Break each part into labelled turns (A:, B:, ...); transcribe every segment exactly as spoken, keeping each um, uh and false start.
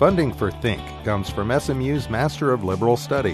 A: Funding for Think comes from S M U's Master of Liberal Studies.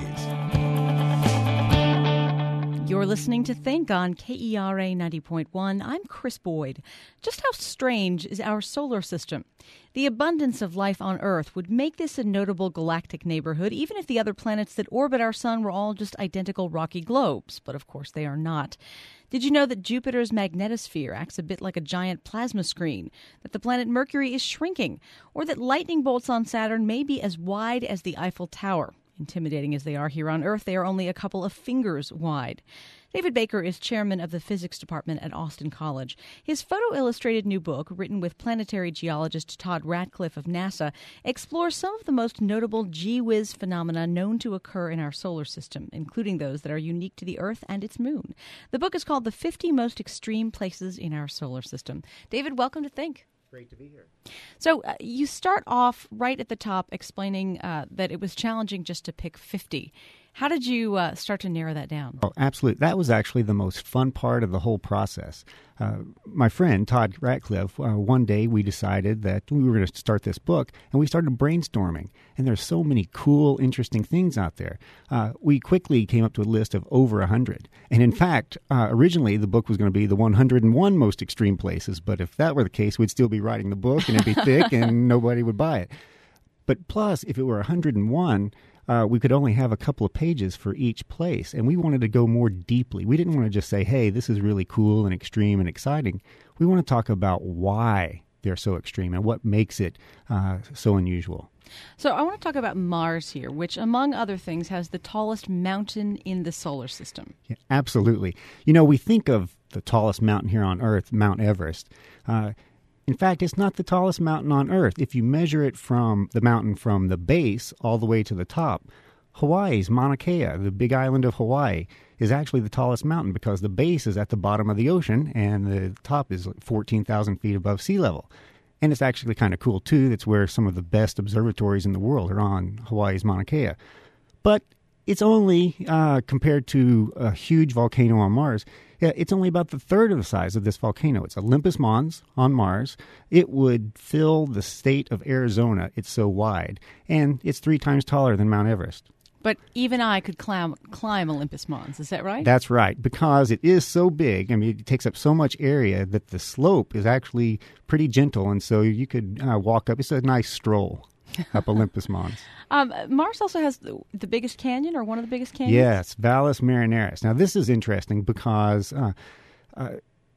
B: You're listening to Think on K E R A ninety point one. I'm Chris Boyd. Just how strange is our solar system? The abundance of life on Earth would make this a notable galactic neighborhood, even if the other planets that orbit our sun were all just identical rocky globes. But of course they are not. Did you know that Jupiter's magnetosphere acts a bit like a giant plasma screen, that the planet Mercury is shrinking, or that lightning bolts on Saturn may be as wide as the Eiffel Tower? Intimidating as they are here on Earth, they are only a couple of fingers wide. David Baker is chairman of the physics department at Austin College. His photo-illustrated new book, written with planetary geologist Todd Ratcliffe of NASA, explores some of the most notable gee-whiz phenomena known to occur in our solar system, including those that are unique to the Earth and its moon. The book is called The fifty Most Extreme Places in Our Solar System. David, welcome to Think.
C: Great to be here.
B: So uh, you start off right at the top explaining uh, that it was challenging just to pick fifty. How did you uh, start to narrow that down?
C: Oh, absolutely. That was actually the most fun part of the whole process. Uh, my friend, Todd Ratcliffe, uh, one day we decided that we were going to start this book, and we started brainstorming. And there's so many cool, interesting things out there. Uh, we quickly came up to a list of over one hundred. And in fact, uh, originally the book was going to be the one hundred one most extreme places. But if that were the case, we'd still be writing the book, and it'd be thick, and nobody would buy it. But plus, if it were one hundred one, Uh, we could only have a couple of pages for each place, and we wanted to go more deeply. We didn't want to just say, hey, this is really cool and extreme and exciting. We want to talk about why they're so extreme and what makes it uh, so unusual.
B: So I want to talk about Mars here, which, among other things, has the tallest mountain in the solar system.
C: Yeah, absolutely. You know, we think of the tallest mountain here on Earth, Mount Everest. Uh, In fact, it's not the tallest mountain on Earth. If you measure it from the mountain from the base all the way to the top, Hawaii's Mauna Kea, the big island of Hawaii, is actually the tallest mountain because the base is at the bottom of the ocean and the top is fourteen thousand feet above sea level. And it's actually kind of cool, too. That's where some of the best observatories in the world are on Hawaii's Mauna Kea. But it's only, uh, compared to a huge volcano on Mars, yeah, it's only about the third of the size of this volcano. It's Olympus Mons on Mars. It would fill the state of Arizona. It's so wide. And it's three times taller than Mount Everest.
B: But even I could climb, climb Olympus Mons. Is that right?
C: That's right, because it is so big. I mean, it takes up so much area that the slope is actually pretty gentle. And so you could uh, walk up. It's a nice stroll up Olympus Mons.
B: Um, Mars also has the, the biggest canyon, or one of the biggest canyons?
C: Yes, Valles Marineris. Now, this is interesting because uh, uh,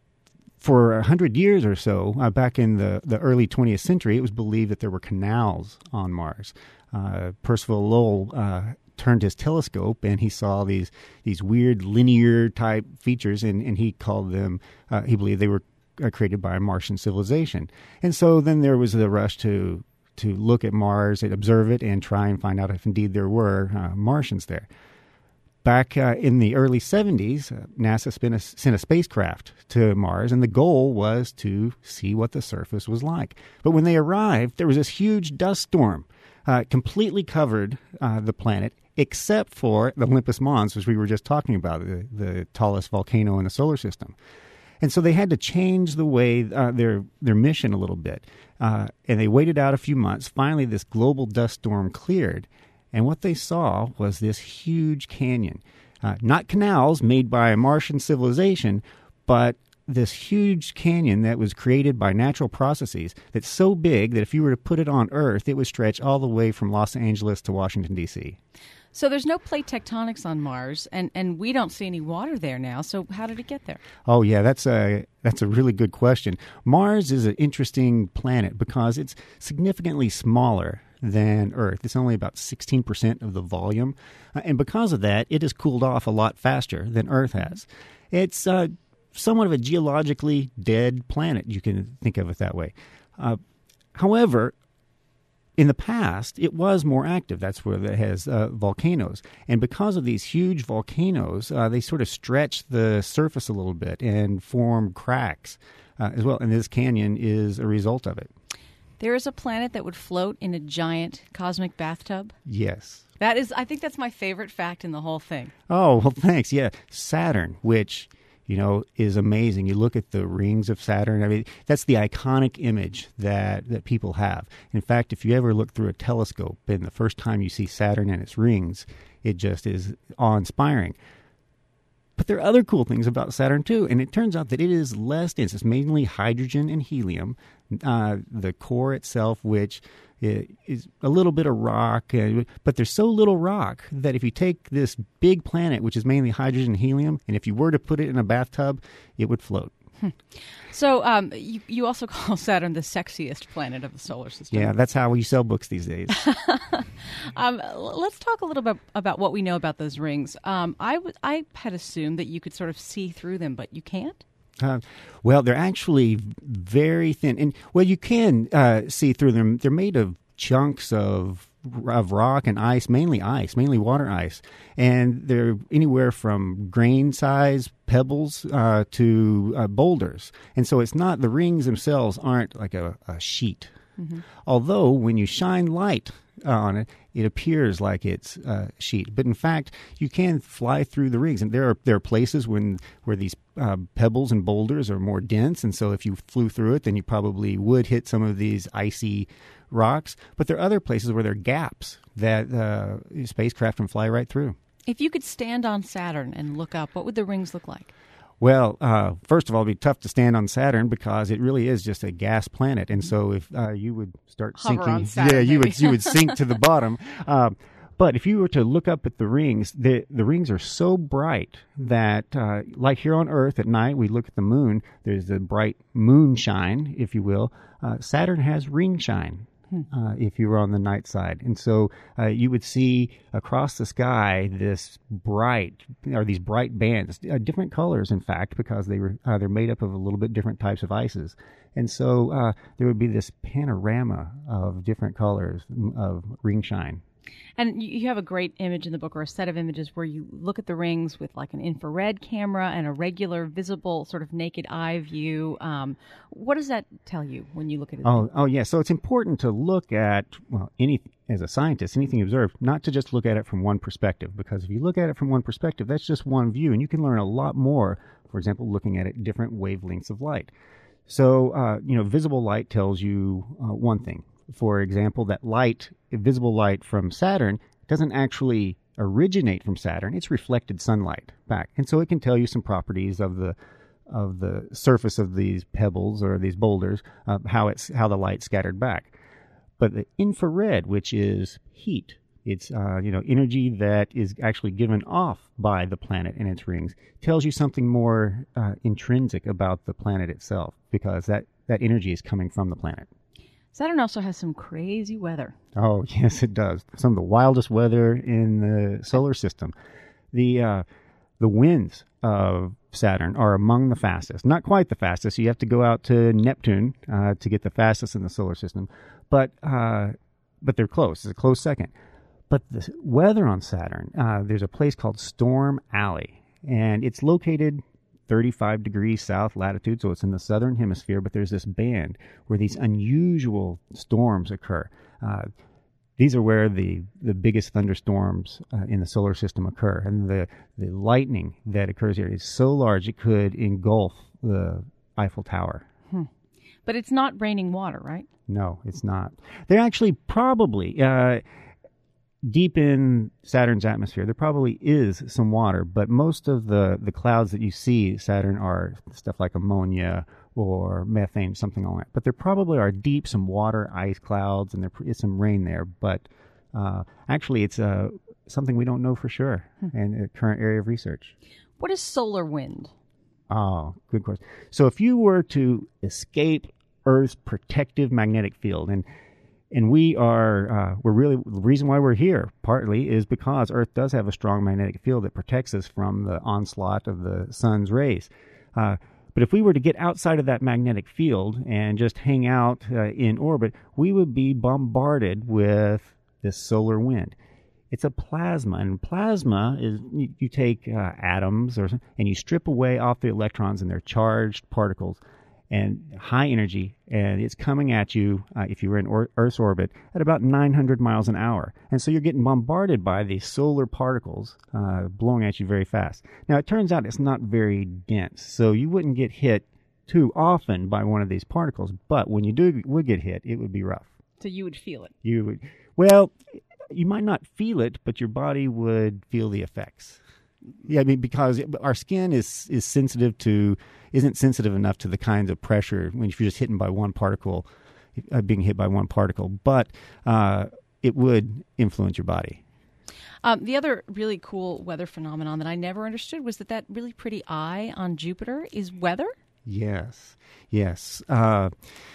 C: for a hundred years or so, uh, back in the, the early twentieth century, it was believed that there were canals on Mars. Uh, Percival Lowell uh, turned his telescope, and he saw these these weird linear-type features, and, and he called them, uh, he believed they were uh, created by a Martian civilization. And so then there was the rush to to look at Mars and observe it and try and find out if indeed there were uh, Martians there. Back uh, in the early seventies, uh, NASA spent a, sent a spacecraft to Mars, and the goal was to see what the surface was like. But when they arrived, there was this huge dust storm, uh, completely covered uh, the planet, except for the Olympus Mons, which we were just talking about, the, the tallest volcano in the solar system. And so they had to change the way uh, their their mission a little bit. Uh, and they waited out a few months. Finally, this global dust storm cleared. And what they saw was this huge canyon. Uh, not canals made by a Martian civilization, but this huge canyon that was created by natural processes that's so big that if you were to put it on Earth, it would stretch all the way from Los Angeles to Washington, D C
B: So there's no plate tectonics on Mars, and, and we don't see any water there now. So how did it get there?
C: Oh, yeah, that's a, that's a really good question. Mars is an interesting planet because it's significantly smaller than Earth. It's only about sixteen percent of the volume. Uh, and because of that, it has cooled off a lot faster than Earth has. It's uh, somewhat of a geologically dead planet. You can think of it that way. Uh, however, in the past, it was more active. That's where it has uh, volcanoes. And because of these huge volcanoes, uh, they sort of stretch the surface a little bit and form cracks uh, as well. And this canyon is a result of it.
B: There is a planet that would float in a giant cosmic bathtub?
C: Yes.
B: That is, I think that's my favorite fact in the whole thing.
C: Oh, well, thanks. Yeah. Saturn, which you know, is amazing. You look at the rings of Saturn. I mean, that's the iconic image that, that people have. In fact, if you ever look through a telescope and the first time you see Saturn and its rings, it just is awe-inspiring. But there are other cool things about Saturn, too, and it turns out that it is less dense. It's mainly hydrogen and helium. Uh, the core itself, which is a little bit of rock, uh, but there's so little rock that if you take this big planet, which is mainly hydrogen and helium, and if you were to put it in a bathtub, it would float.
B: Hmm. So um, you, you also call Saturn the sexiest planet of the solar system.
C: Yeah, that's how we sell books these days.
B: um, let's talk a little bit about what we know about those rings. Um, I, w- I had assumed that you could sort of see through them, but you can't?
C: Uh, well, they're actually very thin. And, well, you can uh, see through them. They're made of chunks of of rock and ice, mainly ice, mainly water ice. And they're anywhere from grain size pebbles uh, to uh, boulders. And so it's not, the rings themselves aren't like a, a sheet. Mm-hmm. Although when you shine light on it, it appears like it's a sheet. But in fact, you can fly through the rings. And there are there are places when where these uh, pebbles and boulders are more dense. And so if you flew through it, then you probably would hit some of these icy rocks. But there are other places where there are gaps that uh, spacecraft can fly right through.
B: If you could stand on Saturn and look up, what would the rings look like?
C: Well, uh, first of all, it'd be tough to stand on Saturn because it really is just a gas planet, and so if uh, you would start
B: Hover
C: sinking,
B: on Saturn,
C: yeah, you
B: maybe.
C: would you would sink to the bottom. Um, but if you were to look up at the rings, the the rings are so bright that, uh, like here on Earth at night, we look at the moon. There's the bright moonshine, if you will. Uh, Saturn has ring shine. Uh, if you were on the night side. And so uh, you would see across the sky this bright, or these bright bands, uh, different colors, in fact, because they were uh, they're made up of a little bit different types of ices. And so uh, there would be this panorama of different colors of ring shine.
B: And you have a great image in the book, or a set of images, where you look at the rings with like an infrared camera and a regular visible sort of naked eye view. Um, what does that tell you when you look at it?
C: Oh, oh yeah. So it's important to look at, well, any as a scientist, anything you observe, not to just look at it from one perspective, because if you look at it from one perspective, that's just one view, and you can learn a lot more, for example, looking at it different wavelengths of light. So, uh, you know, visible light tells you uh, one thing. For example, that light, visible light from Saturn, doesn't actually originate from Saturn. It's reflected sunlight back. And so it can tell you some properties of the of the surface of these pebbles or these boulders, uh, how it's how the light scattered back. But the infrared, which is heat, it's uh, you know energy that is actually given off by the planet and its rings, tells you something more uh, intrinsic about the planet itself, because that, that energy is coming from the planet.
B: Saturn also has some crazy weather.
C: Oh, yes, it does. Some of the wildest weather in the solar system. The uh, the winds of Saturn are among the fastest. Not quite the fastest. You have to go out to Neptune uh, to get the fastest in the solar system. But uh, but they're close. It's a close second. But the weather on Saturn, uh, there's a place called Storm Alley. And it's located thirty-five degrees south latitude, so it's in the southern hemisphere, but there's this band where these unusual storms occur. Uh, these are where the, the biggest thunderstorms uh, in the solar system occur, and the, the lightning that occurs here is so large it could engulf the Eiffel Tower.
B: Hmm. But it's not raining water, right?
C: No, it's not. They're actually probably... Uh, Deep in Saturn's atmosphere, there probably is some water, but most of the, the clouds that you see Saturn are stuff like ammonia or methane, something like that. But there probably are deep some water, ice clouds, and there is some rain there. But uh, actually, it's uh, something we don't know for sure hmm. in the current area of research.
B: What is solar wind?
C: Oh, good question. So if you were to escape Earth's protective magnetic field, and And we are, uh, we're really, the reason why we're here, partly, is because Earth does have a strong magnetic field that protects us from the onslaught of the sun's rays. Uh, but if we were to get outside of that magnetic field and just hang out uh, in orbit, we would be bombarded with this solar wind. It's a plasma, and plasma is, you, you take uh, atoms or and you strip away off the electrons and their charged particles, and high energy, and it's coming at you, uh, if you were in or- Earth's orbit, at about nine hundred miles an hour. And so you're getting bombarded by these solar particles uh, blowing at you very fast. Now, it turns out it's not very dense, so you wouldn't get hit too often by one of these particles, but when you do would get hit, it would be rough.
B: So you would feel it.
C: You would, well, you might not feel it, but your body would feel the effects. Yeah, I mean, because our skin is is sensitive to, isn't sensitive enough to the kinds of pressure when if you're just hitting by one particle, uh, being hit by one particle. But uh, it would influence your body.
B: Um, the other really cool weather phenomenon that I never understood was that that really pretty eye on Jupiter is weather.
C: Yes, yes. Uh,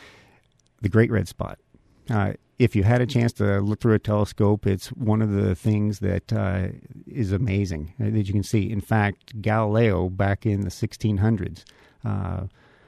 C: the Great Red Spot. Uh, if you had a chance to look through a telescope, it's one of the things that uh, is amazing uh, that you can see. In fact, Galileo, back in the sixteen hundreds, uh,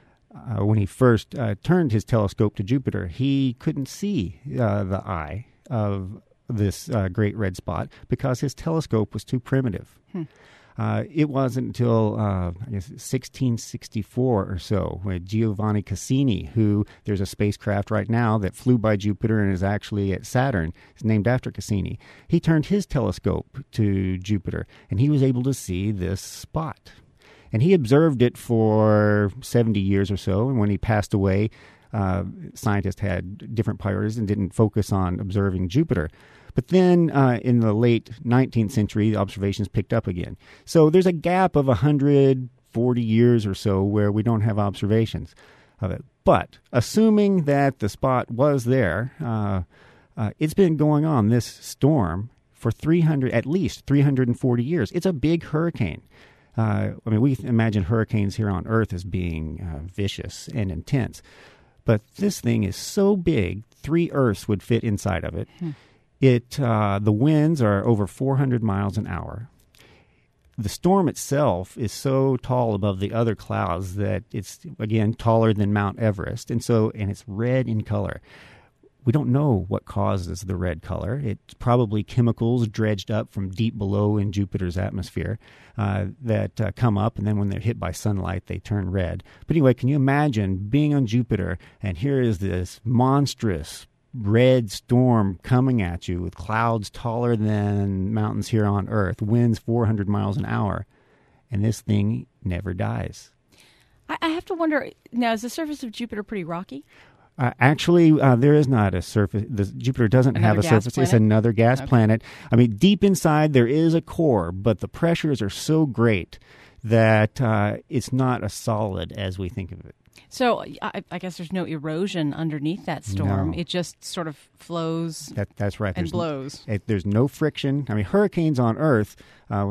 C: uh, when he first uh, turned his telescope to Jupiter, he couldn't see uh, the eye of this uh, Great Red Spot because his telescope was too primitive. Hmm. Uh, it wasn't until, uh, I guess, sixteen sixty-four or so, with Giovanni Cassini, who there's a spacecraft right now that flew by Jupiter and is actually at Saturn. It's named after Cassini. He turned his telescope to Jupiter, and he was able to see this spot. And he observed it for seventy years or so, and when he passed away, uh, scientists had different priorities and didn't focus on observing Jupiter. But then uh, in the late nineteenth century, the observations picked up again. So there's a gap of one hundred forty years or so where we don't have observations of it. But assuming that the spot was there, uh, uh, it's been going on, this storm, for three hundred, at least three hundred forty years. It's a big hurricane. Uh, I mean, we imagine hurricanes here on Earth as being uh, vicious and intense. But this thing is so big, three Earths would fit inside of it. Hmm. It uh, the winds are over four hundred miles an hour. The storm itself is so tall above the other clouds that it's, again, taller than Mount Everest, and so and it's red in color. We don't know what causes the red color. It's probably chemicals dredged up from deep below in Jupiter's atmosphere uh, that uh, come up, and then when they're hit by sunlight, they turn red. But anyway, can you imagine being on Jupiter, and here is this monstrous red storm coming at you with clouds taller than mountains here on Earth, winds four hundred miles an hour, and this thing never dies.
B: I, I have to wonder, now, is the surface of Jupiter pretty rocky?
C: Uh, actually, uh, there is not a surface. The, Jupiter doesn't
B: another
C: have a surface.
B: Planet?
C: It's another gas
B: okay.
C: planet. I mean, deep inside there is a core, but the pressures are so great that uh, it's not as solid as we think of it.
B: So I, I guess there's no erosion underneath that storm.
C: No.
B: It just sort of flows
C: That, that's right.
B: and
C: There's
B: blows.
C: N- it, there's no friction. I mean, hurricanes on Earth uh,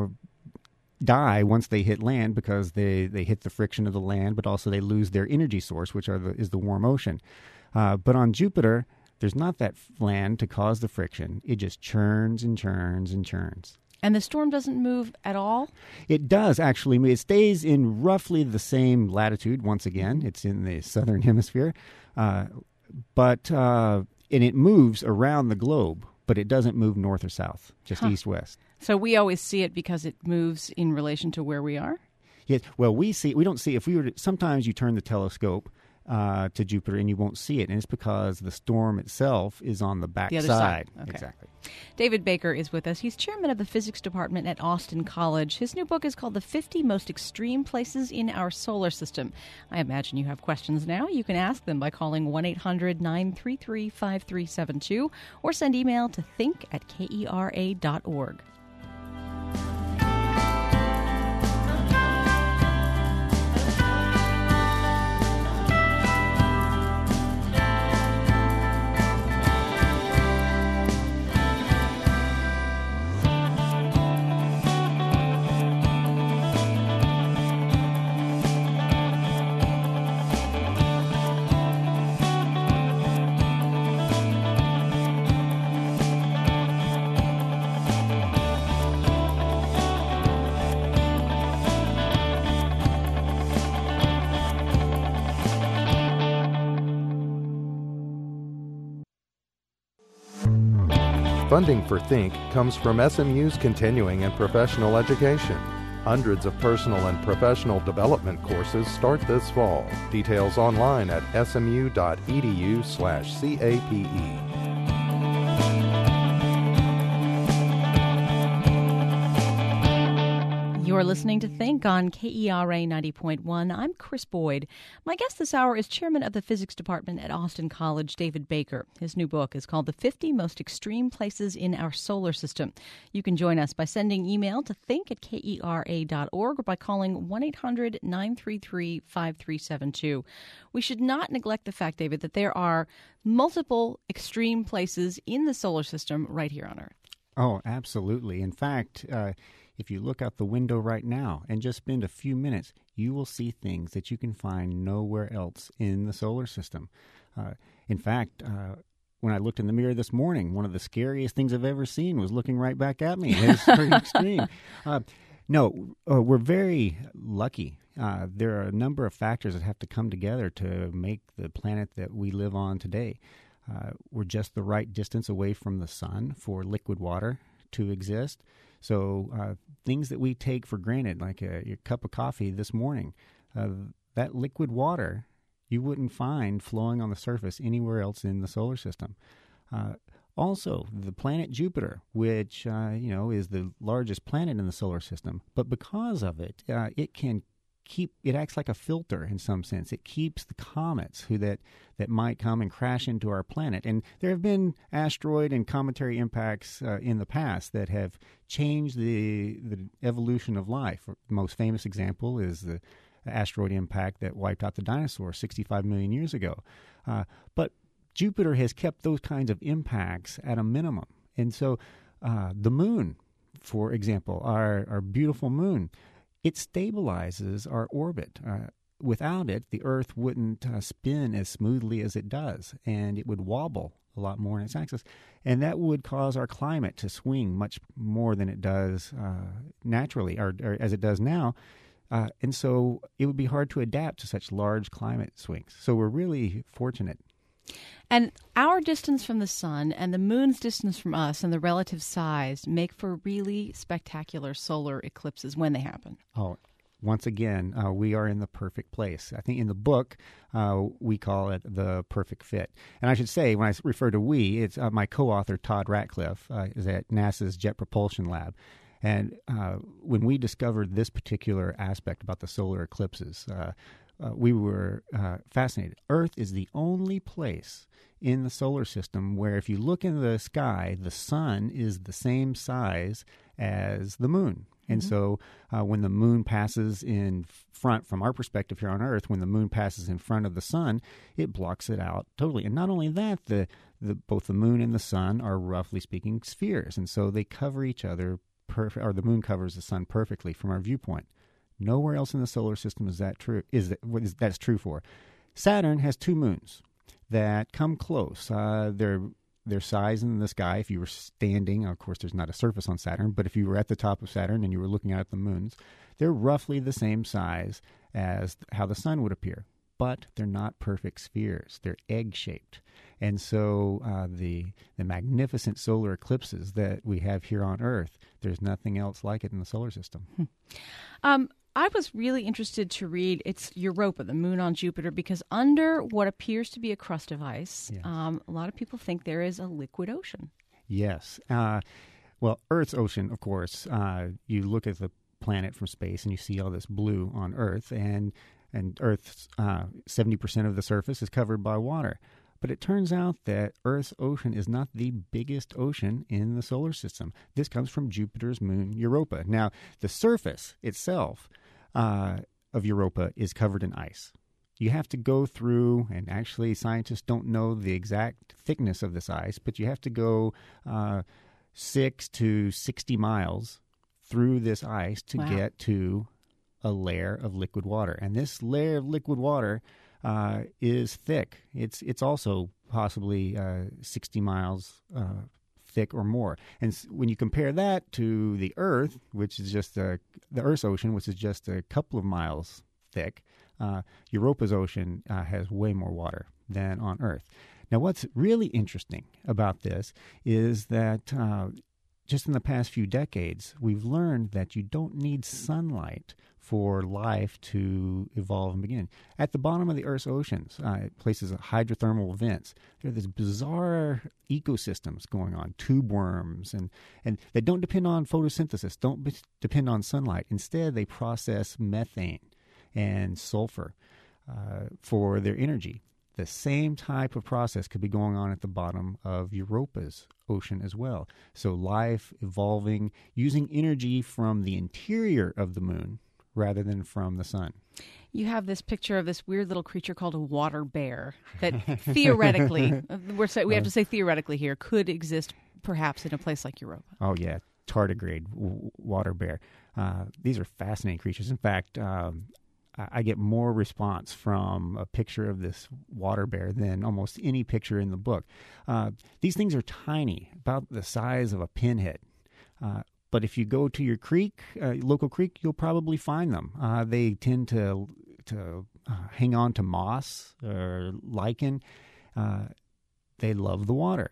C: die once they hit land because they, they hit the friction of the land, but also they lose their energy source, which are the, is the warm ocean. Uh, but on Jupiter, there's not that land to cause the friction. It just churns and churns and churns.
B: And the storm doesn't move at all?
C: It does, actually. It stays in roughly the same latitude. Once again, it's in the southern hemisphere. Uh, but uh, and it moves around the globe, but it doesn't move north or south, just
B: huh.
C: east-west.
B: So we always see it because it moves in relation to where we are?
C: Yes. Well, we see. We don't see. If we were to, sometimes you turn the telescope uh, to Jupiter and you won't see it, and it's because the storm itself is on the back
B: the other
C: side.
B: side. Okay.
C: Exactly.
B: David Baker is with us. He's chairman of the physics department at Austin College. His new book is called The fifty Most Extreme Places in Our Solar System. I imagine you have questions now. You can ask them by calling one eight hundred nine three three five three seven two or send email to think at kera dot org.
A: Funding for Think comes from S M U's continuing and professional education. Hundreds of personal and professional development courses start this fall. Details online at smu.edu slash CAPE.
B: You're listening to Think on K E R A ninety point one. I'm Chris Boyd. My guest this hour is chairman of the physics department at Austin College, David Baker. His new book is called The fifty Most Extreme Places in Our Solar System. You can join us by sending email to think at K E R A dot org or by calling one eight hundred nine three three five three seven two. We should not neglect the fact, David, that there are multiple extreme places in the solar system right here on Earth.
C: Oh, absolutely. In fact, uh, if you look out the window right now and just spend a few minutes, you will see things that you can find nowhere else in the solar system. Uh, in fact, uh, when I looked in the mirror this morning, one of the scariest things I've ever seen was looking right back at me. It's pretty extreme. Uh, no, uh, we're very lucky. Uh, there are a number of factors that have to come together to make the planet that we live on today. Uh, we're just the right distance away from the sun for liquid water to exist. So uh, things that we take for granted, like a, your cup of coffee this morning, uh, that liquid water you wouldn't find flowing on the surface anywhere else in the solar system. Uh, also, the planet Jupiter, which uh, you know is the largest planet in the solar system, but because of it, uh, it can keep it acts like a filter in some sense. It keeps the comets who that that might come and crash into our planet. And there have been asteroid and cometary impacts uh, in the past that have changed the the evolution of life. The most famous example is the asteroid impact that wiped out the dinosaurs sixty-five million years ago. Uh, but Jupiter has kept those kinds of impacts at a minimum. And so uh, the moon, for example, our, our beautiful moon, it stabilizes our orbit. Uh, without it, the Earth wouldn't uh, spin as smoothly as it does, and it would wobble a lot more in its axis. And that would cause our climate to swing much more than it does uh, naturally, or, or as it does now. Uh, and so it would be hard to adapt to such large climate swings. So we're really fortunate.
B: And our distance from the sun and the moon's distance from us and the relative size make for really spectacular solar eclipses when they happen.
C: Oh, once again, uh, we are in the perfect place. I think in the book, uh, we call it the perfect fit. And I should say, when I refer to we, it's uh, my co-author, Todd Ratcliffe, uh, is at NASA's Jet Propulsion Lab. And uh, when we discovered this particular aspect about the solar eclipses, uh, Uh, we were uh, fascinated. Earth is the only place in the solar system where if you look in the sky, the sun is the same size as the moon. And mm-hmm. so uh, when the moon passes in front, from our perspective here on Earth, when the moon passes in front of the sun, it blocks it out totally. And not only that, the, the both the moon and the sun are, roughly speaking, spheres. And so they cover each other, perf- or the moon covers the sun perfectly from our viewpoint. Nowhere else in the solar system is that true. Is that what is that's true for? Saturn has two moons that come close. Uh, their their size in the sky. If you were standing, of course, there's not a surface on Saturn, but if you were at the top of Saturn and you were looking out at the moons, they're roughly the same size as how the sun would appear. But they're not perfect spheres. They're egg-shaped. And so uh, the the magnificent solar eclipses that we have here on Earth, there's nothing else like it in the solar system.
B: Hmm. Um, I was really interested to read, it's Europa, the moon on Jupiter, because under what appears to be a crust of ice, yes. um, a lot of people think there is a liquid ocean.
C: Yes. Uh, well, Earth's ocean, of course, uh, you look at the planet from space and you see all this blue on Earth, and and Earth's uh, seventy percent of the surface is covered by water. But it turns out that Earth's ocean is not the biggest ocean in the solar system. This comes from Jupiter's moon, Europa. Now, the surface itself uh, of Europa is covered in ice. You have to go through, and actually scientists don't know the exact thickness of this ice, but you have to go uh, six to sixty miles through this ice to
B: wow.
C: get to a layer of liquid water. And this layer of liquid water uh, is thick. It's it's also possibly uh, sixty miles uh, thick or more. And when you compare that to the Earth, which is just a, the Earth's ocean, which is just a couple of miles thick, uh, Europa's ocean uh, has way more water than on Earth. Now, what's really interesting about this is that uh, just in the past few decades, we've learned that you don't need sunlight for life to evolve and begin. At the bottom of the Earth's oceans, uh, places of hydrothermal vents, there are these bizarre ecosystems going on, tube worms, and, and they don't depend on photosynthesis, don't be, depend on sunlight. Instead, they process methane and sulfur uh, for their energy. The same type of process could be going on at the bottom of Europa's ocean as well. So life evolving using energy from the interior of the moon rather than from the sun.
B: You have this picture of this weird little creature called a water bear that theoretically, we're say, we have to say theoretically here, could exist perhaps in a place like Europa.
C: Oh, yeah. Tardigrade, w- water bear. Uh, these are fascinating creatures. In fact, um, I get more response from a picture of this water bear than almost any picture in the book. Uh, these things are tiny, about the size of a pinhead. Uh, but if you go to your creek, uh, local creek, you'll probably find them. Uh, they tend to to uh, hang on to moss or lichen. Uh, they love the water.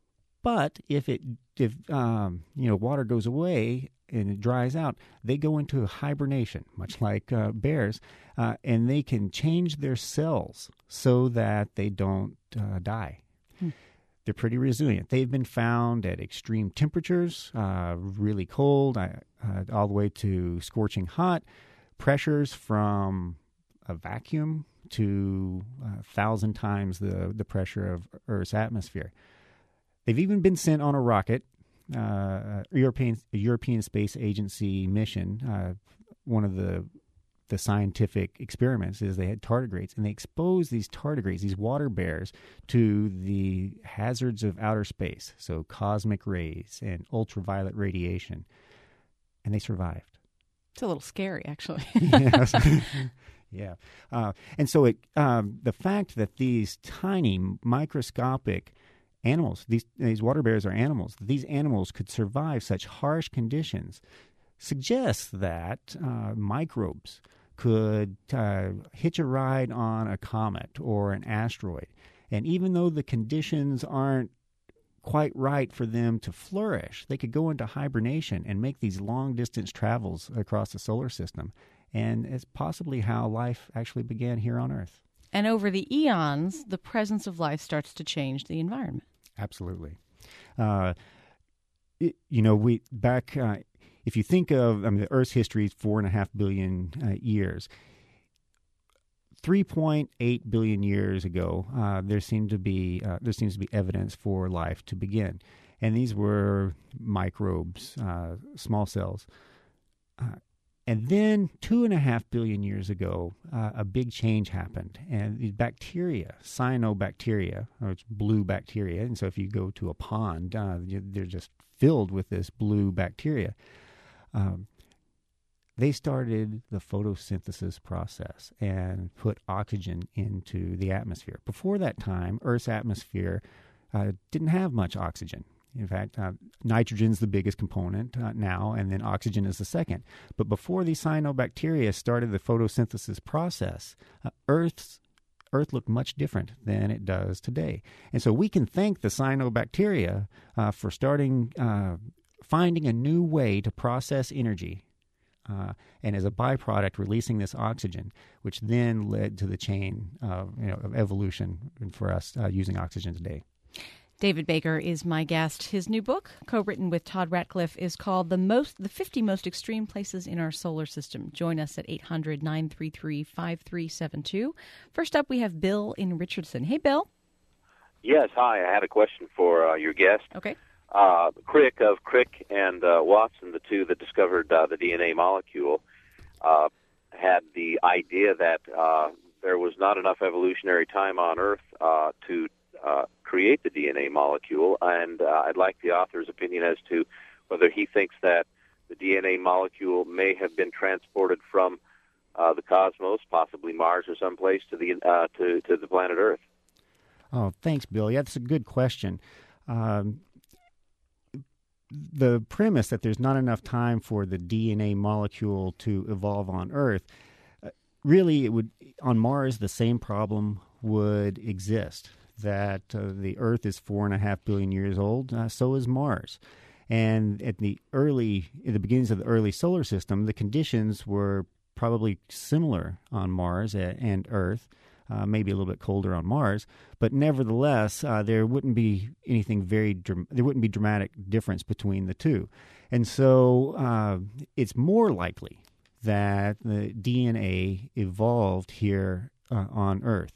C: But if it if um, you know water goes away and it dries out, they go into hibernation, much like uh, bears, uh, and they can change their cells so that they don't uh, die. Hmm. They're pretty resilient. They've been found at extreme temperatures, uh, really cold, uh, all the way to scorching hot, pressures from a vacuum to a thousand times the, the pressure of Earth's atmosphere. They've even been sent on a rocket, uh, a European a European Space Agency mission. Uh, one of the the scientific experiments is they had tardigrades, and they exposed these tardigrades, these water bears, to the hazards of outer space, so cosmic rays and ultraviolet radiation, and they survived.
B: It's a little scary, actually.
C: Yes. Yeah. Uh, and so it um, the fact that these tiny, microscopic animals, these these water bears are animals, these animals could survive such harsh conditions suggests that uh, microbes could uh, hitch a ride on a comet or an asteroid. And even though the conditions aren't quite right for them to flourish, they could go into hibernation and make these long-distance travels across the solar system. And it's possibly how life actually began here on Earth.
B: And over the eons, the presence of life starts to change the environment. Absolutely.
C: Uh, it, you know, we back... Uh, If you think of, I mean, the Earth's history is four and a half billion uh, years. three point eight billion years ago, uh, there seemed to be uh, there seems to be evidence for life to begin, and these were microbes, uh, small cells. Uh, and then two and a half billion years ago, uh, a big change happened, and these bacteria, cyanobacteria, or it's blue bacteria, and so if you go to a pond, uh, they're just filled with this blue bacteria. Um, they started the photosynthesis process and put oxygen into the atmosphere. Before that time, Earth's atmosphere uh, didn't have much oxygen. In fact, uh, nitrogen's the biggest component uh, now, and then oxygen is the second. But before these cyanobacteria started the photosynthesis process, uh, Earth's Earth looked much different than it does today. And so we can thank the cyanobacteria uh, for starting, uh, finding a new way to process energy, uh, and as a byproduct, releasing this oxygen, which then led to the chain of, you know, of evolution for us uh, using oxygen today.
B: David Baker is my guest. His new book, co-written with Todd Ratcliffe, is called The Most, The fifty Most Extreme Places in Our Solar System. Join us at eight hundred, nine three three, five three seven two. First up, we have Bill in Richardson. Hey, Bill.
D: Yes, hi. I had a question for uh, your guest.
B: Okay.
D: Uh, Crick of Crick and uh, Watson, the two that discovered uh, the D N A molecule, uh, had the idea that uh, there was not enough evolutionary time on Earth uh, to uh, create the D N A molecule, and uh, I'd like the author's opinion as to whether he thinks that the D N A molecule may have been transported from uh, the cosmos, possibly Mars or someplace, to the uh, to to the planet Earth.
C: Oh, thanks, Bill. Yeah, that's a good question. Um, the premise that there's not enough time for the D N A molecule to evolve on Earth, uh, really, it would on Mars the same problem would exist. That uh, the Earth is four and a half billion years old, uh, so is Mars. And at the early, at the beginnings of the early solar system, the conditions were probably similar on Mars and Earth, uh, maybe a little bit colder on Mars, but nevertheless, uh, there wouldn't be anything very, dram- there wouldn't be dramatic difference between the two. And so uh, it's more likely that the D N A evolved here uh, on Earth.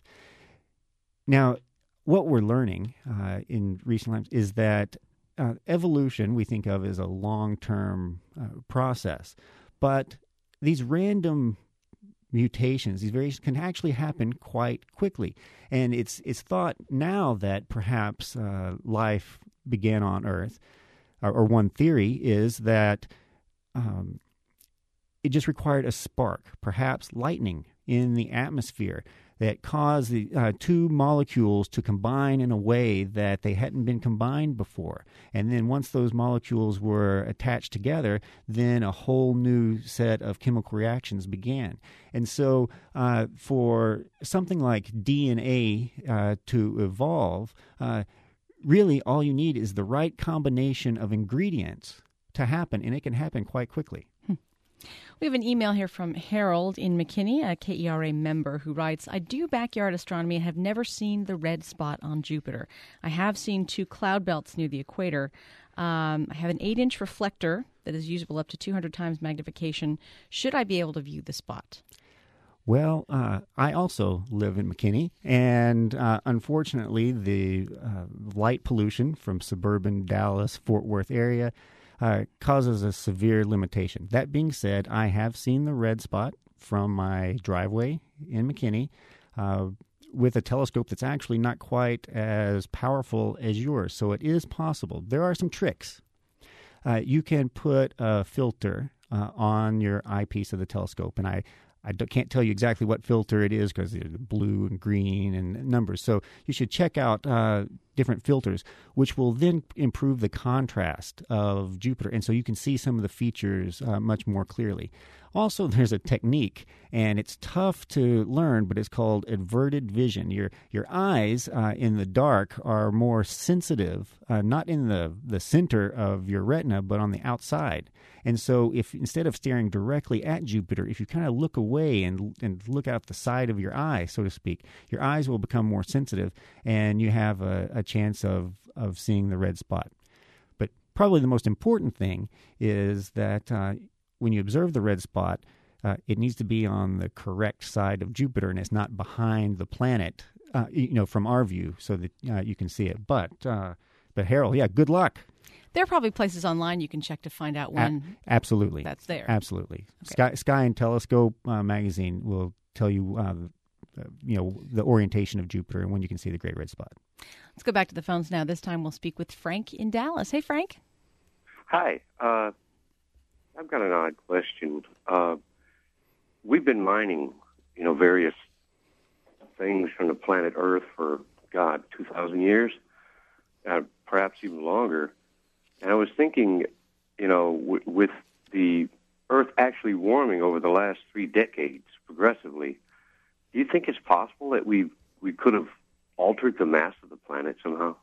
C: Now, what we're learning uh, in recent times is that uh, evolution we think of as a long-term uh, process, but these random mutations, these variations can actually happen quite quickly. And it's it's thought now that perhaps uh, life began on Earth, or, or one theory is that um, it just required a spark, perhaps lightning in the atmosphere, that caused the uh, two molecules to combine in a way that they hadn't been combined before. And then once those molecules were attached together, then a whole new set of chemical reactions began. And so uh, for something like D N A uh, to evolve, uh, really all you need is the right combination of ingredients to happen, and it can happen quite quickly.
B: We have an email here from Harold in McKinney, a K E R A member, who writes, I do backyard astronomy and have never seen the red spot on Jupiter. I have seen two cloud belts near the equator. Um, I have an eight-inch reflector that is usable up to two hundred times magnification. Should I be able to view the spot?
C: Well, uh, I also live in McKinney, and uh, unfortunately, the uh, light pollution from suburban Dallas, Fort Worth area Uh, causes a severe limitation. That being said, I have seen the red spot from my driveway in McKinney uh, with a telescope that's actually not quite as powerful as yours, so it is possible. There are some tricks. Uh, you can put a filter uh, on your eyepiece of the telescope, and I I can't tell you exactly what filter it is because it's blue and green and numbers. So you should check out uh, different filters, which will then improve the contrast of Jupiter. And so you can see some of the features uh, much more clearly. Also, there's a technique, and it's tough to learn, but it's called averted vision. Your your eyes uh, in the dark are more sensitive, uh, not in the, the center of your retina, but on the outside. And so if instead of staring directly at Jupiter, if you kind of look away and and look out the side of your eye, so to speak, your eyes will become more sensitive, and you have a, a chance of, of seeing the red spot. But probably the most important thing is that uh, when you observe the red spot, uh, it needs to be on the correct side of Jupiter, and it's not behind the planet, uh, you know, from our view, so that uh, you can see it. But, uh, but Harold, yeah, good luck.
B: There are probably places online you can check to find out when
C: A- absolutely.
B: that's there.
C: Absolutely.
B: Okay.
C: Sky, Sky and Telescope uh, magazine will tell you, uh, uh, you know, the orientation of Jupiter and when you can see the great red spot.
B: Let's go back to the phones now. This time we'll speak with Frank in Dallas. Hey, Frank.
E: Hi. Uh, I've got an odd question. Uh, we've been mining, you know, various things from the planet Earth for, God, two thousand years, uh, perhaps even longer. And I was thinking, you know, w- with the Earth actually warming over the last three decades progressively, do you think it's possible that we we could have altered the mass of the planet somehow?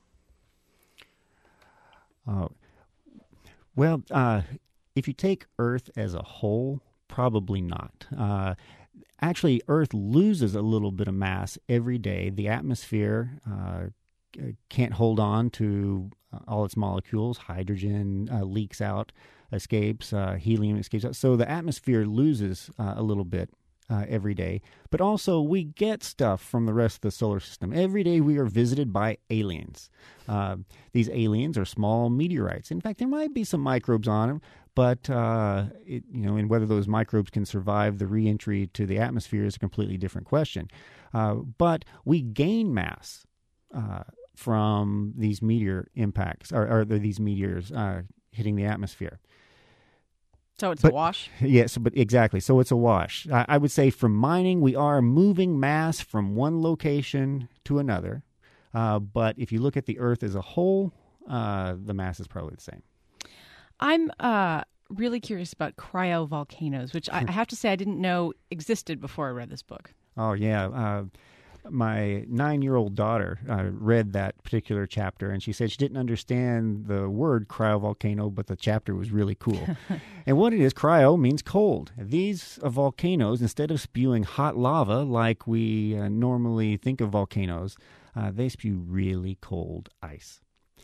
C: Oh, well, uh, if you take Earth as a whole, probably not. Uh, actually, Earth loses a little bit of mass every day. The atmosphere uh, can't hold on to all its molecules. Hydrogen uh, leaks out, escapes, uh, helium escapes out. So the atmosphere loses uh, a little bit uh, every day. But also we get stuff from the rest of the solar system. Every day we are visited by aliens. Uh, these aliens are small meteorites. In fact, there might be some microbes on them, but uh, it, you know, and whether those microbes can survive the reentry to the atmosphere is a completely different question. Uh, but we gain mass Uh, from these meteor impacts, or, or these meteors uh, hitting the atmosphere.
B: So it's
C: but,
B: a wash?
C: Yes, but exactly. So it's a wash. I, I would say from mining, we are moving mass from one location to another. Uh, but if you look at the Earth as a whole, uh, the mass is probably the same.
B: I'm uh, really curious about cryovolcanoes, which I, I have to say I didn't know existed before I read this book.
C: Oh, yeah. Uh, my nine-year-old daughter uh, read that particular chapter, and she said she didn't understand the word cryovolcano, but the chapter was really cool. And what it is, cryo means cold. These uh, volcanoes, instead of spewing hot lava like we uh, normally think of volcanoes, uh, they spew really cold ice.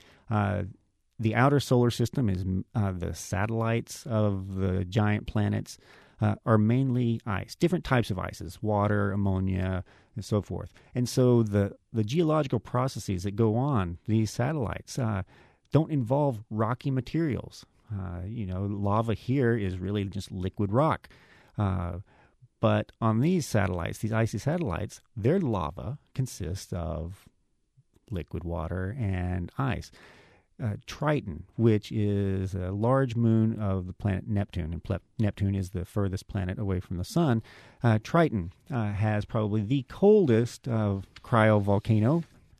C: Uh, the outer solar system is uh, the satellites of the giant planets uh, are mainly ice, different types of ices, water, ammonia, and so forth. And so the, the geological processes that go on these satellites uh, don't involve rocky materials. Uh, you know, lava here is really just liquid rock. Uh, but on these satellites, these icy satellites, their lava consists of liquid water and ice. Uh, Triton, which is a large moon of the planet Neptune, and Ple- Neptune is the furthest planet away from the sun. Uh, Triton uh, has probably the coldest uh, cryovolcano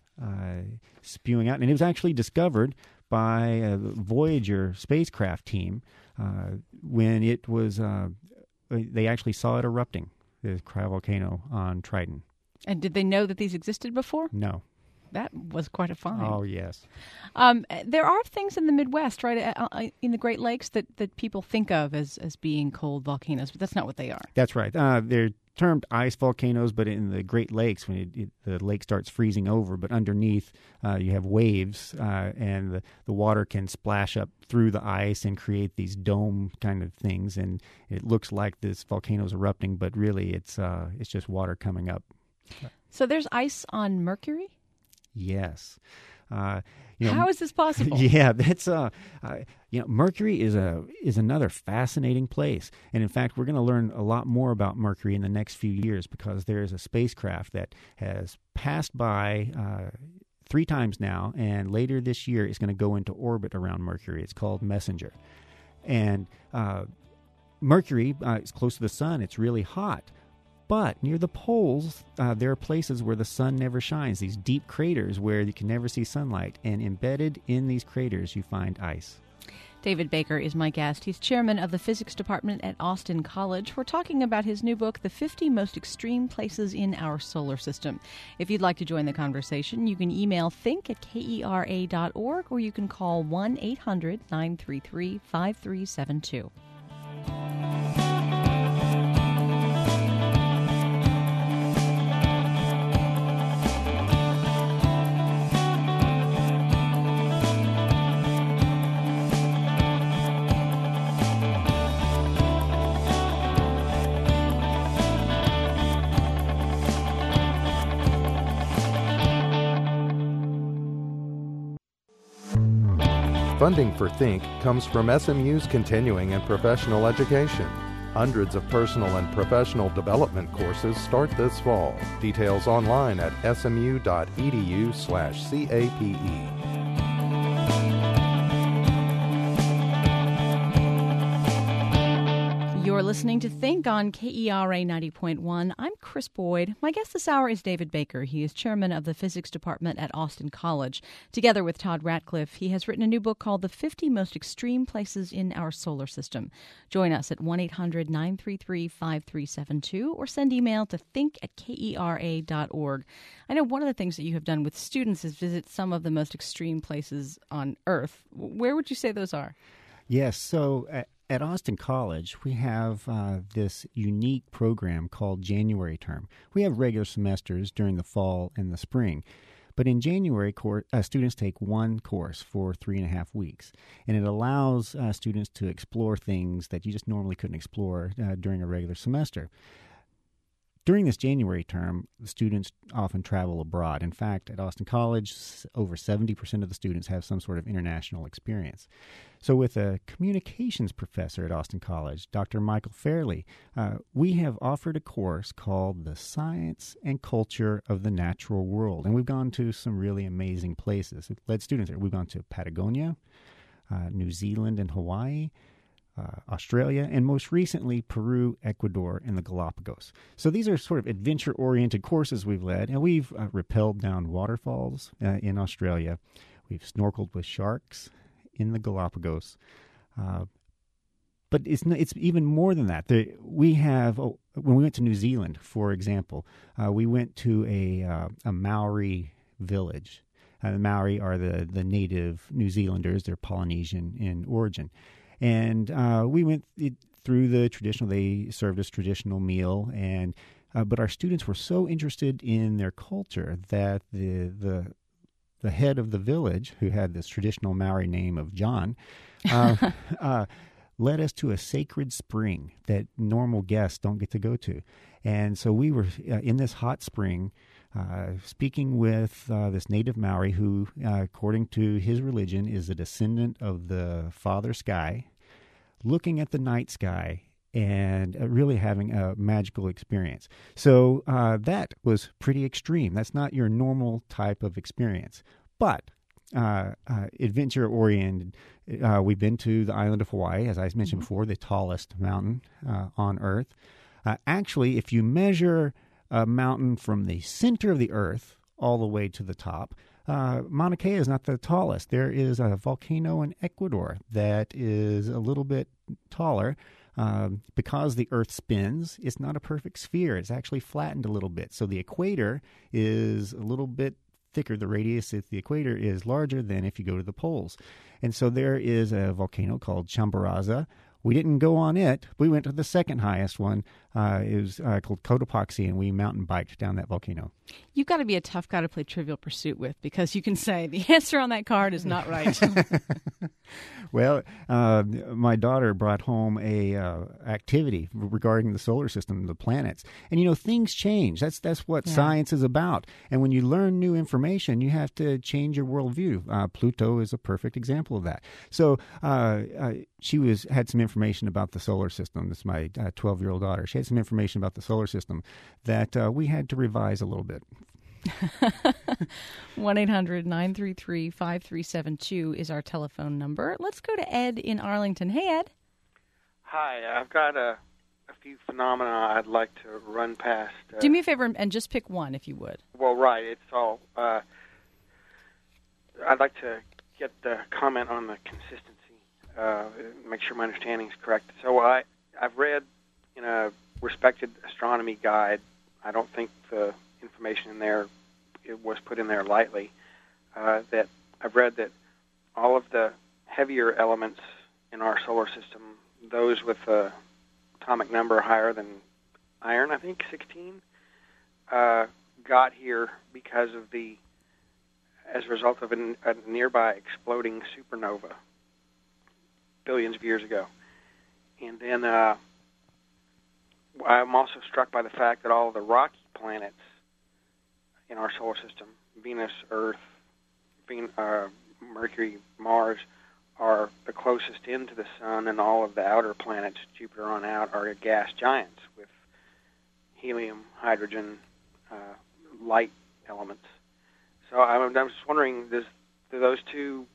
C: uh, spewing out, and it was actually discovered by a Voyager spacecraft team uh, when it was. Uh, they actually saw it erupting, the cryovolcano on Triton.
B: And did they know that these existed before?
C: No.
B: That was quite a find.
C: Oh, yes.
B: Um, there are things in the Midwest, right, uh, in the Great Lakes that, that people think of as, as being cold volcanoes, but that's not what they are.
C: That's right. Uh, they're termed ice volcanoes, but in the Great Lakes, when it, it, the lake starts freezing over, but underneath uh, you have waves, uh, and the, the water can splash up through the ice and create these dome kind of things, and it looks like this volcano's erupting, but really it's uh, it's just water coming up.
B: So there's ice on Mercury?
C: Yes. Uh, you know,
B: How is this possible?
C: Yeah, that's uh, uh, you know, Mercury is a is another fascinating place, and in fact, we're going to learn a lot more about Mercury in the next few years because there is a spacecraft that has passed by uh, three times now, and later this year is going to go into orbit around Mercury. It's called Messenger, and uh, Mercury uh, is close to the sun. It's really hot. But near the poles, uh, there are places where the sun never shines, these deep craters where you can never see sunlight. And embedded in these craters, you find ice.
B: David Baker is my guest. He's chairman of the physics department at Austin College. We're talking about his new book, The fifty Most Extreme Places in Our Solar System. If you'd like to join the conversation, you can email think at K E R A dot org or you can call one eight hundred nine three three five three seven two.
A: Funding for Think comes from S M U's continuing and professional education. Hundreds of personal and professional development courses start this fall. Details online at smu.edu slash CAPE.
B: You're listening to Think on K E R A ninety point one. I'm Chris Boyd. My guest this hour is David Baker. He is chairman of the physics department at Austin College. Together with Todd Ratcliffe, he has written a new book called The fifty Most Extreme Places in Our Solar System. Join us at one eight hundred nine three three five three seven two or send email to think at K E R A dot org. I know one of the things that you have done with students is visit some of the most extreme places on Earth. Where would you say those are?
C: Yes, so at, at Austin College, we have uh, this unique program called January Term. We have regular semesters during the fall and the spring. But in January, cor- uh, students take one course for three and a half weeks, and it allows uh, students to explore things that you just normally couldn't explore uh, during a regular semester. During this January term, the students often travel abroad. In fact, at Austin College, over seventy percent of the students have some sort of international experience. So with a communications professor at Austin College, Doctor Michael Fairley, uh, we have offered a course called The Science and Culture of the Natural World. And we've gone to some really amazing places. We've led students there. We've gone to Patagonia, uh, New Zealand and Hawaii, Uh, Australia, and most recently Peru, Ecuador, and the Galapagos. So these are sort of adventure-oriented courses we've led, and we've uh, rappelled down waterfalls uh, in Australia. We've snorkeled with sharks in the Galapagos. Uh, but it's n- it's even more than that. The, we have oh, when we went to New Zealand, for example, uh, we went to a uh, a Maori village. Uh, the Maori are the, the native New Zealanders. They're Polynesian in origin. And uh, we went it, through the traditional, they served us traditional meal. And uh, but our students were so interested in their culture that the the the head of the village, who had this traditional Maori name of John, uh, uh, led us to a sacred spring that normal guests don't get to go to. And so we were uh, in this hot spring, Uh, speaking with uh, this native Maori who, uh, according to his religion, is a descendant of the Father Sky, looking at the night sky and uh, really having a magical experience. So uh, that was pretty extreme. That's not your normal type of experience. But uh, uh, adventure-oriented, uh, we've been to the island of Hawaii, as I mentioned mm-hmm. before, the tallest mountain uh, on Earth. Uh, actually, if you measure a mountain from the center of the earth all the way to the top, uh, Mauna Kea is not the tallest. There is a volcano in Ecuador that is a little bit taller. Um, because the earth spins, it's not a perfect sphere. It's actually flattened a little bit. So the equator is a little bit thicker. The radius at the equator is larger than if you go to the poles. And so there is a volcano called Chimborazo. We didn't go on it. We went to the second highest one. Uh, it was uh, called Cotopaxi, and we mountain biked down that volcano.
B: You've got to be a tough guy to play Trivial Pursuit with, because you can say the answer on that card is not right.
C: Well, uh, my daughter brought home a uh, activity regarding the solar system, the planets. And, you know, things change. That's that's what yeah. science is about. And when you learn new information, you have to change your worldview. Uh, Pluto is a perfect example of that. So uh, uh, she was had some information about the solar system. This is my uh, twelve-year-old daughter. She had some information about the solar system that uh, we had to revise a little bit.
B: one eight hundred nine three three five three seven two is our telephone number. Let's go to Ed in Arlington. Hey, Ed.
F: Hi, I've got a, a few phenomena I'd like to run past. Uh,
B: Do me a favor and just pick one, if you would.
F: Well, right. It's all. Uh, I'd like to get the comment on the consistency, uh, make sure my understanding is correct. So I, I've read in a respected astronomy guide, I don't think the information in there it was put in there lightly, uh, that I've read that all of the heavier elements in our solar system, those with the atomic number higher than iron, I think sixteen, uh, got here because of the, as a result of a, a nearby exploding supernova billions of years ago. And then uh, I'm also struck by the fact that all of the rocky planets in our solar system, Venus, Earth, Ven- uh, Mercury, Mars, are the closest into the sun, and all of the outer planets, Jupiter on out, are gas giants with helium, hydrogen, uh, light elements. So I'm, I'm just wondering, does do those two,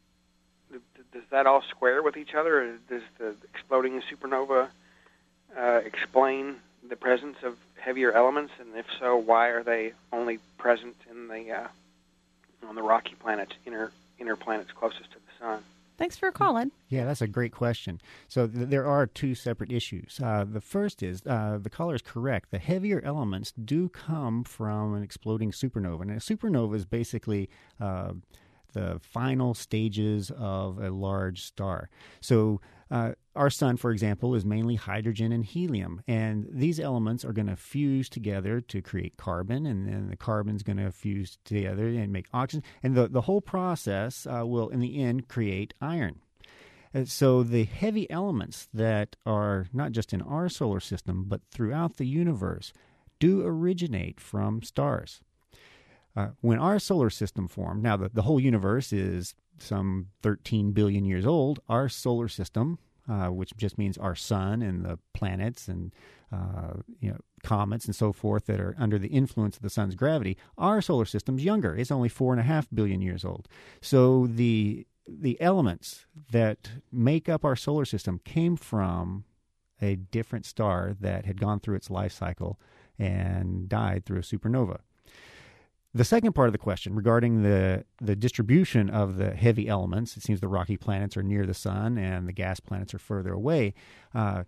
F: does that all square with each other? Does the exploding supernova uh, explain the presence of heavier elements, and if so, why are they only present in the uh, on the rocky planets, inner inner planets closest to the sun?
B: Thanks for calling.
C: Yeah, that's a great question. So th- there are two separate issues. Uh, the first is uh, the caller is correct. The heavier elements do come from an exploding supernova, and a supernova is basically uh, the final stages of a large star. So uh, our sun, for example, is mainly hydrogen and helium, and these elements are going to fuse together to create carbon, and then the carbon's going to fuse together and make oxygen, and the, the whole process uh, will, in the end, create iron. And so the heavy elements that are not just in our solar system, but throughout the universe, do originate from stars. Uh, when our solar system formed, now the, the whole universe is some thirteen billion years old, our solar system, uh, which just means our sun and the planets and uh, you know comets and so forth that are under the influence of the sun's gravity, our solar system's younger. It's only four and a half billion years old. So the the elements that make up our solar system came from a different star that had gone through its life cycle and died through a supernova. The second part of the question regarding the, the distribution of the heavy elements, it seems the rocky planets are near the sun and the gas planets are further away, uh,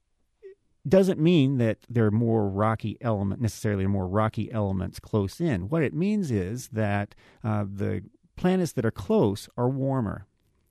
C: doesn't mean that there are more rocky element, necessarily more rocky elements close in. What it means is that uh, the planets that are close are warmer.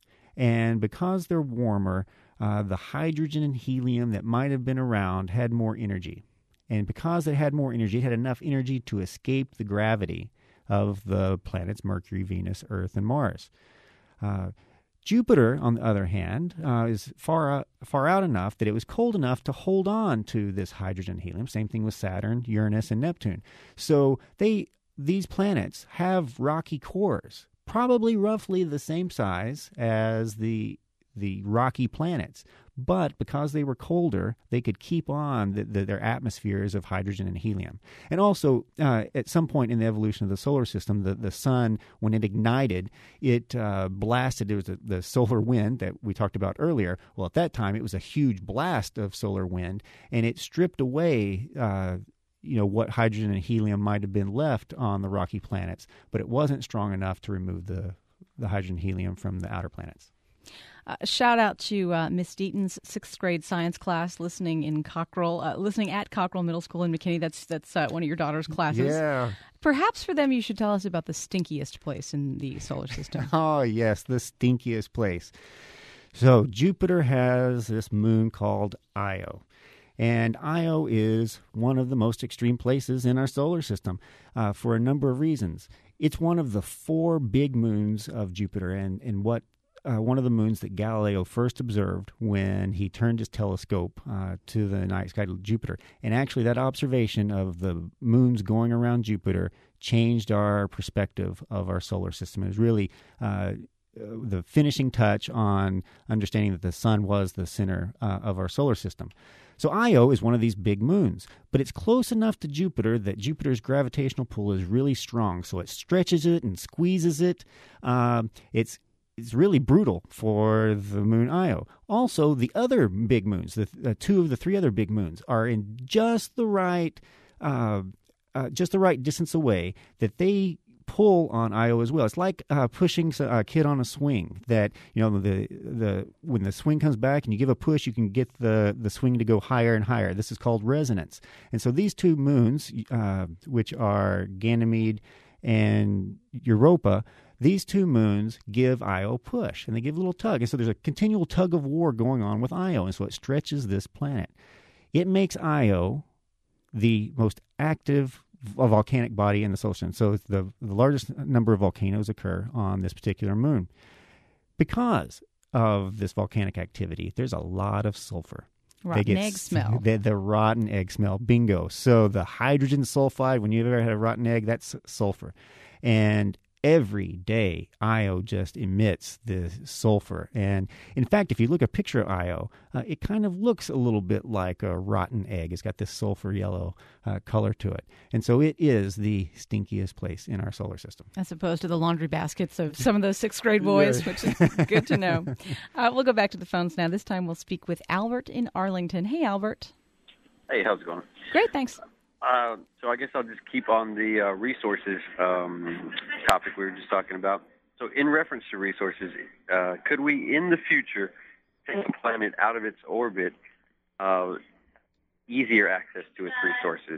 C: And because they're warmer, uh, the hydrogen and helium that might have been around had more energy. And because it had more energy, it had enough energy to escape the gravity of the planets Mercury, Venus, Earth, and Mars. Uh, Jupiter, on the other hand, uh, is far out, far out enough that it was cold enough to hold on to this hydrogen and helium. Same thing with Saturn, Uranus, and Neptune. So they these planets have rocky cores, probably roughly the same size as the the rocky planets. But because they were colder, they could keep on the, the, their atmospheres of hydrogen and helium. And also, uh, at some point in the evolution of the solar system, the, the sun, when it ignited, it uh, blasted. It was a, the solar wind that we talked about earlier. Well, at that time, it was a huge blast of solar wind, and it stripped away uh, you know, what hydrogen and helium might have been left on the rocky planets, but it wasn't strong enough to remove the, the hydrogen and helium from the outer planets.
B: Uh, shout out to uh, Miss Deaton's sixth grade science class, listening in Cockrell, uh, listening at Cockrell Middle School in McKinney. That's that's uh, one of your daughter's classes.
C: Yeah.
B: Perhaps for them, you should tell us about the stinkiest place in the solar system.
C: Oh yes, the stinkiest place. So Jupiter has this moon called Io. And Io is one of the most extreme places in our solar system uh, for a number of reasons. It's one of the four big moons of Jupiter, and, and what uh, one of the moons that Galileo first observed when he turned his telescope uh, to the night sky to Jupiter. And actually that observation of the moons going around Jupiter changed our perspective of our solar system. It was really uh, the finishing touch on understanding that the sun was the center uh, of our solar system. So Io is one of these big moons, but it's close enough to Jupiter that Jupiter's gravitational pull is really strong, so it stretches it and squeezes it. Um, it's it's really brutal for the moon Io. Also, the other big moons, the uh, two of the three other big moons, are in just the right, uh, uh, just the right distance away that they pull on Io as well. It's like uh, pushing a kid on a swing. That you know the the when the swing comes back and you give a push, you can get the the swing to go higher and higher. This is called resonance. And so these two moons, uh, which are Ganymede and Europa, these two moons give Io push, and they give a little tug. And so there's a continual tug of war going on with Io, and so it stretches this planet. It makes Io the most active a volcanic body in the solar system. So the, the largest number of volcanoes occur on this particular moon. Because of this volcanic activity, there's a lot of sulfur.
B: Rotten
C: get,
B: egg smell.
C: The, the rotten egg smell. Bingo. So the hydrogen sulfide, when you've ever had a rotten egg, that's sulfur. And every day, Io just emits this sulfur. And in fact, if you look at a picture of Io, uh, it kind of looks a little bit like a rotten egg. It's got this sulfur yellow uh, color to it. And so it is the stinkiest place in our solar system.
B: As opposed to the laundry baskets of some of those sixth grade boys, which is good to know. Uh, we'll go back to the phones now. This time we'll speak with Albert in Arlington. Hey, Albert.
G: Hey, how's it going?
B: Great, thanks.
G: Uh, so I guess I'll just keep on the uh, resources um, topic we were just talking about. So in reference to resources, uh, could we in the future take a planet out of its orbit, uh, easier access to its resources?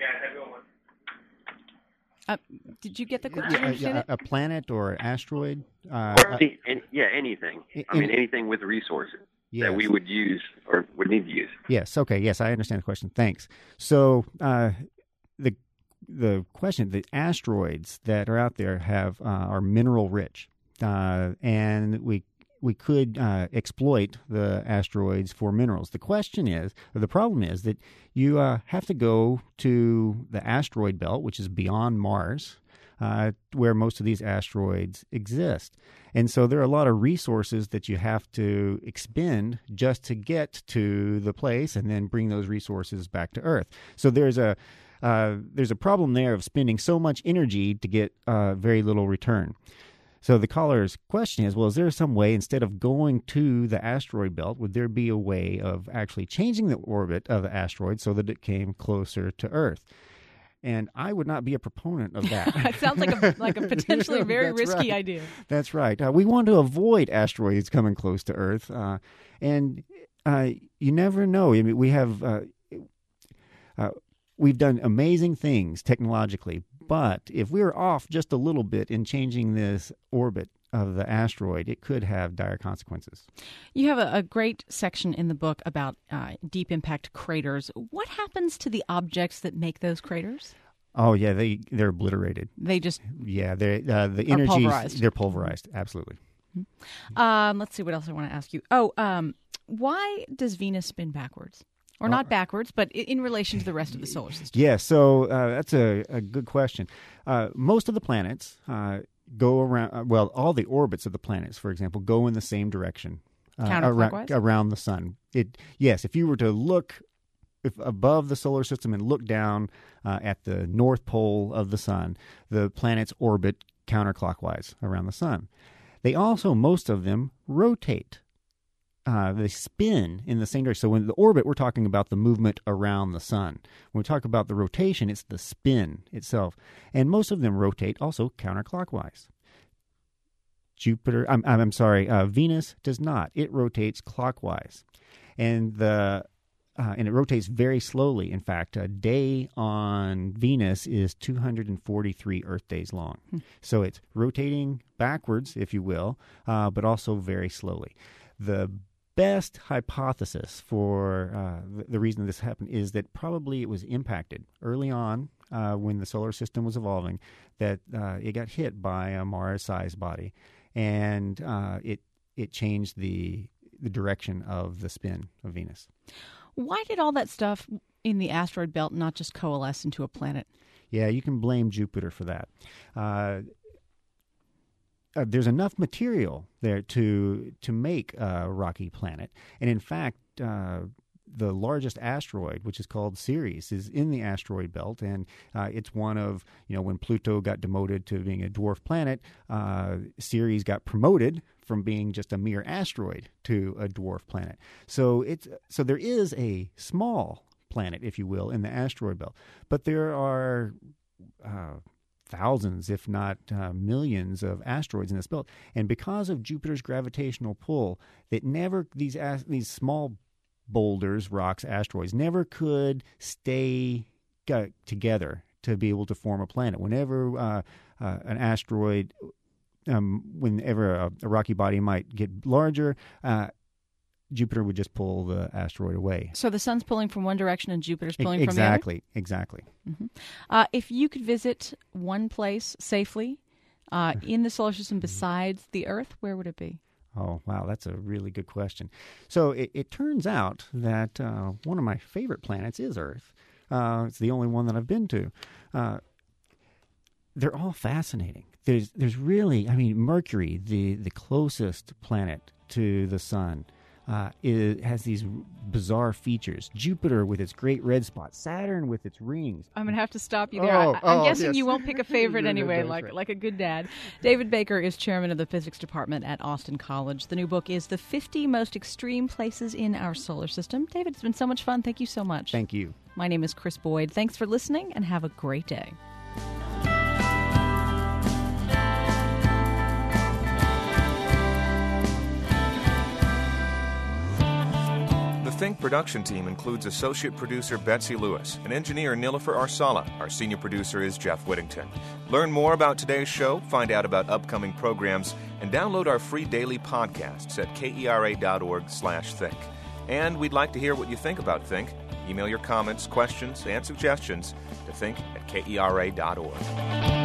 B: Uh, did you get the question?
C: Yeah, yeah, a, a planet or an asteroid? Uh,
G: or any, any, yeah, anything. I mean, anything with resources. Yes. That we would use or would need to use.
C: Yes. Okay. Yes, I understand the question. Thanks. So uh, the the question: the asteroids that are out there have uh, are mineral rich, uh, and we we could uh, exploit the asteroids for minerals. The question is, or the problem is that you uh, have to go to the asteroid belt, which is beyond Mars, uh, where most of these asteroids exist. And so there are a lot of resources that you have to expend just to get to the place and then bring those resources back to Earth. So there's a uh, there's a problem there of spending so much energy to get uh, very little return. So the caller's question is, well, is there some way, instead of going to the asteroid belt, would there be a way of actually changing the orbit of the asteroid so that it came closer to Earth? And I would not be a proponent of that.
B: It sounds like a like a potentially very
C: That's
B: risky
C: right.
B: idea.
C: That's right. Uh, we want to avoid asteroids coming close to Earth, uh, and uh, you never know. I mean, we have uh, uh, we've done amazing things technologically, but if we're off just a little bit in changing this orbit of the asteroid, it could have dire consequences.
B: You have a, a great section in the book about uh, deep impact craters. What happens to the objects that make those craters?
C: Oh yeah, they they're obliterated.
B: They just
C: Yeah, they uh, the
B: Are
C: energies
B: pulverized.
C: they're pulverized. Absolutely.
B: um, let's see what else I want to ask you. Oh, um, why does Venus spin backwards? Or not backwards, but i- in relation to the rest of the solar system.
C: Yeah, so uh, that's a, a good question. Uh, most of the planets uh, go around, uh, well, all the orbits of the planets, for example, go in the same direction. Uh,
B: Counterclockwise?
C: around, around the sun. It Yes, if you were to look if above the solar system and look down uh, at the north pole of the sun, the planets orbit counterclockwise around the sun. They also, most of them, rotate. Uh, they spin in the same direction. So when the orbit, we're talking about the movement around the sun. When we talk about the rotation, it's the spin itself. And most of them rotate also counterclockwise. Jupiter, I'm, I'm sorry, uh, Venus does not. It rotates clockwise. And the uh, and it rotates very slowly. In fact, a day on Venus is two hundred forty-three Earth days long. Hmm. So it's rotating backwards, if you will, uh, but also very slowly. The best hypothesis for uh, the, the reason this happened is that probably it was impacted early on uh, when the solar system was evolving, that uh, it got hit by a Mars-sized body, and uh, it it changed the the direction of the spin of Venus.
B: Why did all that stuff in the asteroid belt not just coalesce into a planet?
C: Yeah, you can blame Jupiter for that. Uh, Uh, there's enough material there to to make a rocky planet, and in fact, uh, the largest asteroid, which is called Ceres, is in the asteroid belt, and uh, it's one of, you know, when Pluto got demoted to being a dwarf planet, uh, Ceres got promoted from being just a mere asteroid to a dwarf planet. So it's so there is a small planet, if you will, in the asteroid belt, but there are Uh, thousands, if not uh, millions, of asteroids in this belt, and because of Jupiter's gravitational pull, that never these as, these small boulders, rocks, asteroids never could stay uh, together to be able to form a planet. Whenever uh, uh, an asteroid, um, whenever a, a rocky body might get larger, uh, Jupiter would just pull the asteroid away.
B: So the sun's pulling from one direction and Jupiter's pulling
C: e-
B: from the other?
C: exactly, exactly.
B: Mm-hmm. Uh, if you could visit one place safely uh, in the solar system besides the Earth, where would it be?
C: Oh, wow, that's a really good question. So it, it turns out that uh, one of my favorite planets is Earth. Uh, it's the only one that I've been to. Uh, they're all fascinating. There's there's really, I mean, Mercury, the, the closest planet to the sun, Uh, it has these bizarre features. Jupiter with its great red spot. Saturn with its rings.
B: I'm going to have to stop you there.
C: Oh,
B: I, I'm
C: oh,
B: guessing
C: yes.
B: you won't pick a favorite
C: No, no,
B: anyway,
C: that's
B: like
C: right.
B: like a good dad. David Baker is chairman of the physics department at Austin College. The new book is The fifty Most Extreme Places in Our Solar System. David, it's been so much fun. Thank you so much.
C: Thank you.
B: My name is Chris Boyd. Thanks for listening, and have a great day.
H: The Think production team includes associate producer Betsy Lewis and engineer Nilofer Arsala. Our senior producer is Jeff Whittington. Learn more about today's show, find out about upcoming programs, and download our free daily podcasts at kera.org slash think. And we'd like to hear what you think about Think. Email your comments, questions, and suggestions to think at kera dot org.